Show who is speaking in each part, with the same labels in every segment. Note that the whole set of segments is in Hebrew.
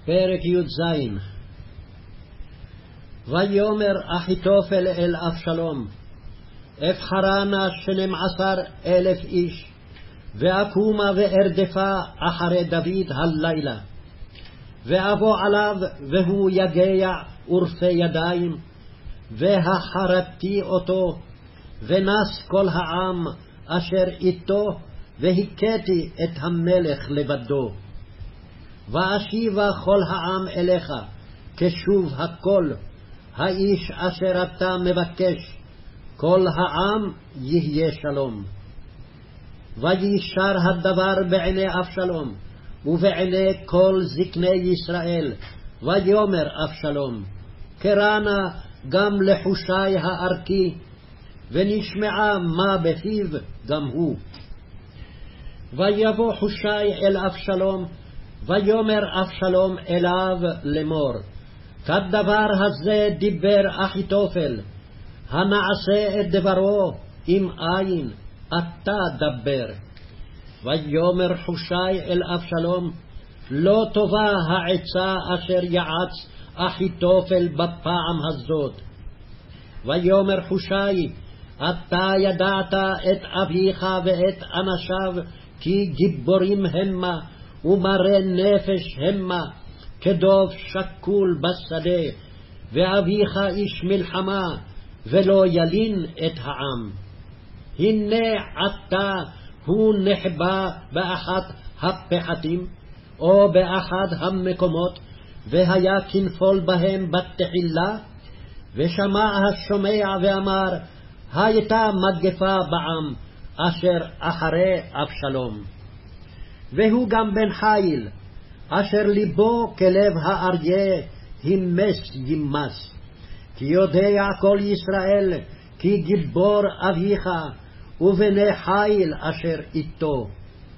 Speaker 1: פרק י"ז. ויאמר אחיתופל אל אבשלום, אבחרה נא 12,000 איש, ואקומה וארדפה אחרי דוד הלילה, ואבוא עליו והוא יגע ורפה ידיים, והחרתי אותו, ונס כל העם אשר איתו, והכיתי את המלך לבדו. ואשיבה כל העם אליך, כשוב הכל, האיש אשר אתה מבקש, כל העם יהיה שלום. וישר הדבר בעיני אבשלום, ובעיני כל זקני ישראל, ויאמר אבשלום, קרא נא גם לחושי הארכי, ונשמעה מה בפיו גם הוא. ויבוא חושי אל אבשלום, ויאמר אבשלום אליו לאמור, כדבר הזה דיבר אחיתופל, הנעשה את דברו אם אין, אתה דבר. ויאמר חושי אל אבשלום, לא טובה העצה אשר יעץ אחיתופל בפעם הזאת. ויאמר חושי, אתה ידעת את אביך ואת אנשיו, כי גיבורים המה, ומרא נפש המה, כדוב שקול בשדה, ואביך איש מלחמה, ולא ילין את העם. הנה עתה הוא נחבא באחת הפחתים, או באחד המקומות, והיה כנפול בהם בתחילה, ושמע השומע ואמר, הייתה מגפה בעם, אשר אחרי אבשלום. והוא גם בן חיל, אשר ליבו כלב האריה, הימס ימס. כי יודע כל ישראל, כי גיבור אביך, ובני חיל אשר איתו.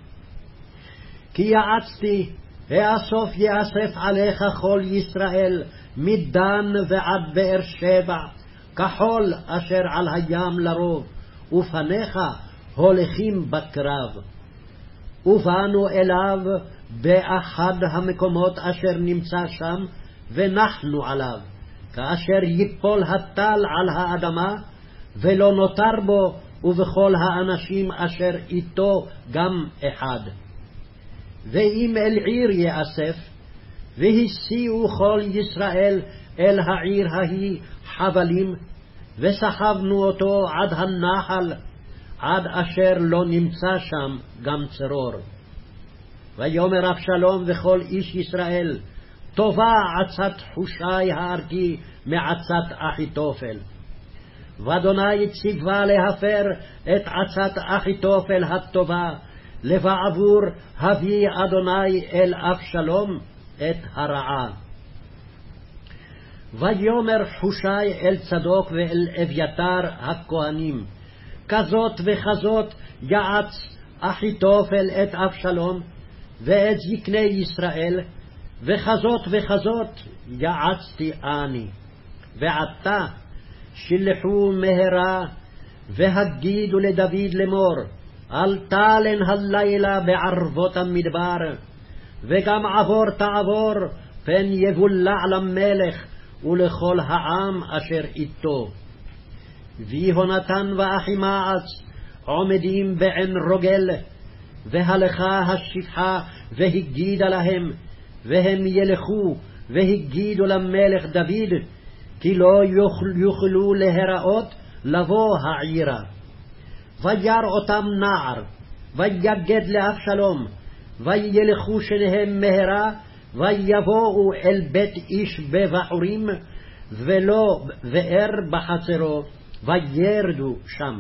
Speaker 1: כי יעצתי, האסוף יאסף עליך כל ישראל, מדן ועד באר שבע, כחול אשר על הים לרוב, ופניך הולכים בקרב. ובאנו אליו באחד המקומות אשר נמצא שם, ונחנו עליו, כאשר יפול הטל על האדמה, ולא נותר בו, ובכל האנשים אשר איתו גם אחד. ואם אל עיר יאסף, והסיעו כל ישראל אל העיר ההיא חבלים, וסחבנו אותו עד הנחל, עד אשר לא נמצא שם גם צרור. ויאמר אבשלום וכל איש ישראל, טובה עצת חושי הארכי מעצת אחיתופל. ואדוני ציווה להפר את עצת אחיתופל הטובה, לבעבור הביא אדוני אל אבשלום את הרעה. ויאמר חושי אל צדוק ואל אביתר הכהנים, כזאת וכזאת יעץ אחיתופל את אבשלום ואת זקני ישראל, וכזאת וכזאת יעצתי אני. ועתה שלחו מהרה והגידו לדוד לאמור, אל תלן הלילה בערבות המדבר, וגם עבור תעבור, פן יבולע למלך ולכל העם אשר איתו. ויהונתן ואחימעץ עומדים בעין רוגל, והלכה השפחה והגידה להם, והם ילכו והגידו למלך דוד, כי לא יוכלו להיראות לבוא העירה. וירא אותם נער, ויגד לאבשלום, וילכו שניהם מהרה, ויבואו אל בית איש בבחורים, ולא באר בחצרו, וירדו שם.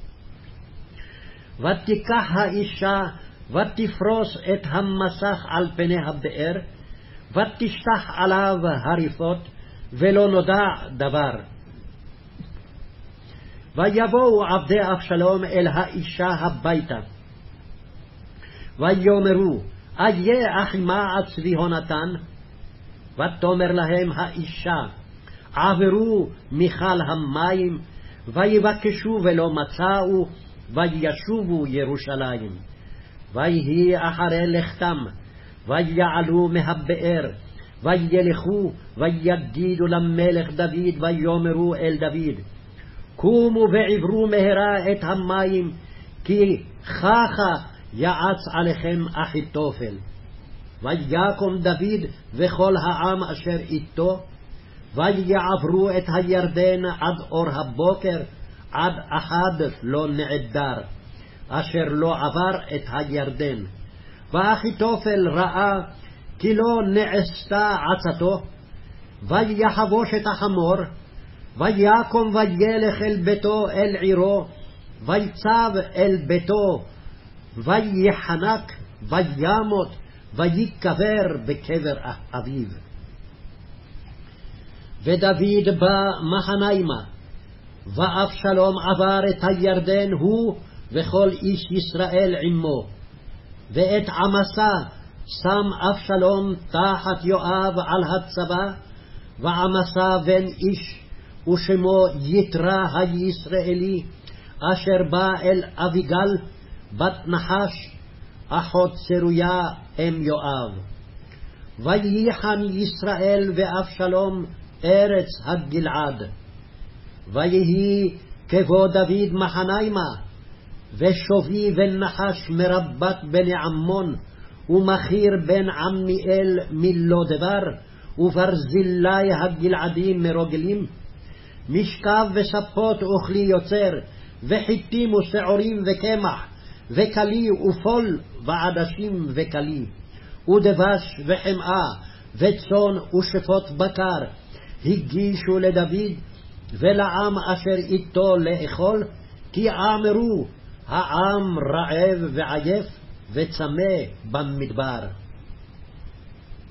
Speaker 1: ותיקח האישה, ותפרוס את המסך על פני הבאר, ותשטח עליו הריפות, ולא נודע דבר. ויבואו עבדי אבשלום אל האישה הביתה, ויאמרו, איה אחימעץ ויהונתן? ותאמר להם האישה, עברו מכל המים, ויבקשו ולא מצאו, וישובו ירושלים. ויהי אחרי לכתם, ויעלו מהבאר, וילכו ויגידו למלך דוד ויאמרו אל דוד, קומו ועברו מהרה את המים, כי ככה יעץ עליכם אחיתופל. ויקום דוד וכל העם אשר איתו, ויעברו את הירדן עד אור הבוקר, עד אחד לא נעדר, אשר לא עבר את הירדן. ואחיתופל ראה כי לא נעשתה עצתו, ויחבוש את החמור, ויקום וילך אל ביתו אל עירו, ויצב אל ביתו, ויחנק, וימות, ויקבר בקבר אביו. ודוד בא מחניימה, ואבשלום עבר את הירדן הוא וכל איש ישראל עמו. ואת עמסה שם אבשלום תחת יואב על הצבא, ועמסה בן איש ושמו יתרה הישראלי, אשר בא אל אביגל בת נחש, אחות צרויה אם יואב. וייחן ישראל ואבשלום ארץ הגלעד. ויהי כבוא דוד מחניימה, ושובי בן נחש מרבת בני עמון, ומחיר בן עמיאל מלא דבר, וברזילי הגלעדים מרוגלים, משכב וספות אוכלי יוצר, וחיטים ושעורים וקמח, וקלי ופול ועדשים וקלי, ודבש וחמאה, וצאן ושפות בקר, הגישו לדוד ולעם אשר איתו לאכול, כי אמרו, העם רעב ועייף וצמא במדבר.